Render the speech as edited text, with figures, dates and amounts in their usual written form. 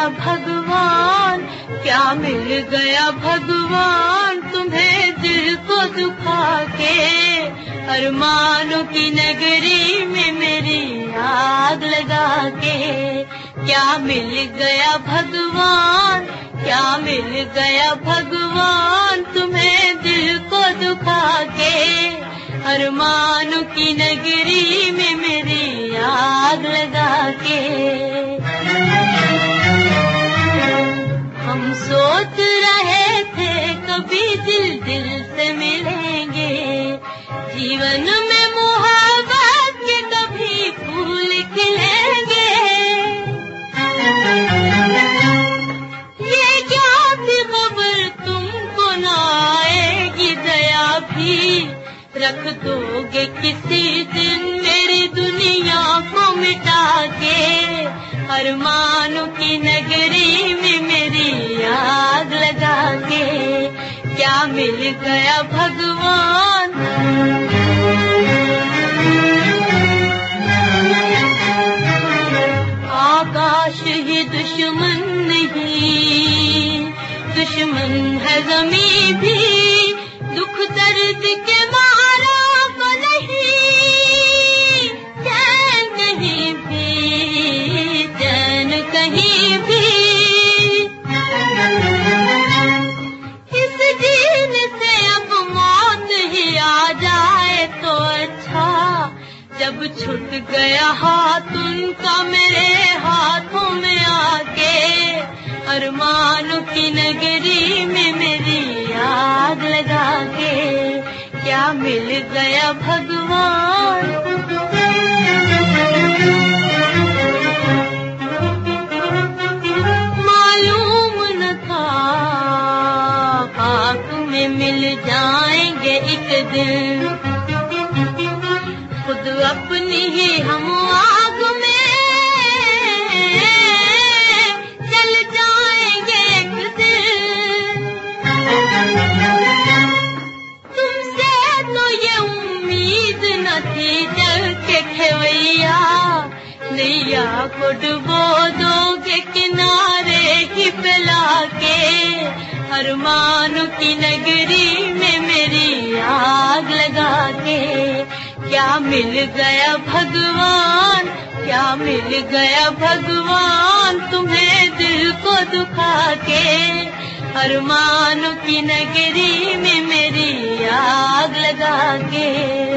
गया भगवान, क्या मिल गया भगवान तुम्हें दिल को दुखा के। अरमानों की नगरी में मेरी आग लगा के। क्या मिल गया भगवान, क्या मिल गया भगवान तुम्हें दिल को दुखा के। अरमानों की नगरी में मेरी आग लगा के। हम सोच रहे थे कभी दिल दिल से मिलेंगे, जीवन में मोहब्बत के कभी फूल खिलेंगे। ये क्या थी खबर तुमको न आएगी दया भी, रख दोगे किसी दिन मेरी दुनिया को मिटा के। अरमानों की नगरी में मेरी आग लगा के। क्या मिल गया भगवान, आकाश ही दुश्मन नहीं, दुश्मन है ज़मीं भी, दुख दर्द के मारा को नहीं। चैन कहीं भी, चैन कहीं भी। इस जीने से अब मौत ही आ जाए तो अच्छा, जब छूट गया हाथ उनका मेरे हाथों में आके। अरमानों की नगरी में मेरी आग लगा के। क्या मिल गया भगवान, मालूम न था आँख में मिल जाएंगे एक दिन। खुद अपनी ही हम आग में जल जाएंगे एक दिन। तुमसे तो ये उम्मीद न थी जल के खेवैया, नैया को डुबो दोगे किनारे ही पे लाके। अरमानों की नगरी में मेरी आग लगा के। क्या मिल गया भगवान, क्या मिल गया भगवान तुम्हें दिल को दुखा के। अरमानों की नगरी में मेरी आग लगा के।